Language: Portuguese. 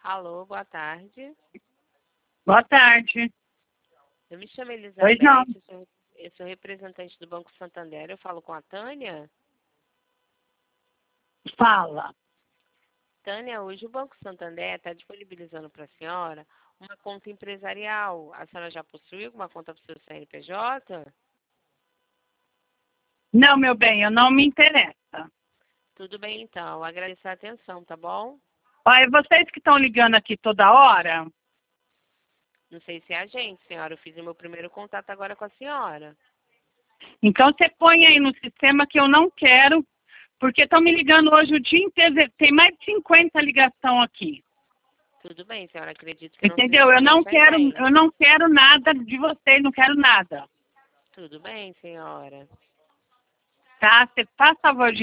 Alô, boa tarde. Boa tarde. Eu me chamo Elizabeth, Pois não. eu sou representante do Banco Santander. Eu falo com a Tânia? Fala. Tânia, hoje o Banco Santander está disponibilizando para a senhora uma conta empresarial. A senhora já possui alguma conta para o seu CNPJ? Não, meu bem, eu não me interessa. Tudo bem, então. Agradeço a atenção, tá bom? Olha, vocês que estão ligando aqui toda hora, Não sei se é a gente, senhora. Eu fiz o meu primeiro contato agora com a senhora. então você põe aí no sistema que eu não quero, porque estão me ligando hoje o dia inteiro, tem mais de 50 ligação aqui. Tudo bem, senhora. Acredito que não seja Entendeu? Eu não somente a quero, gente. eu não quero nada de vocês, não quero nada. Tudo bem, senhora. Tá? Você faz favor de